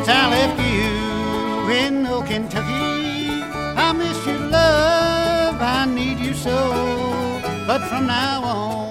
since I left you in old Kentucky. I miss your love, I need you so. But from now on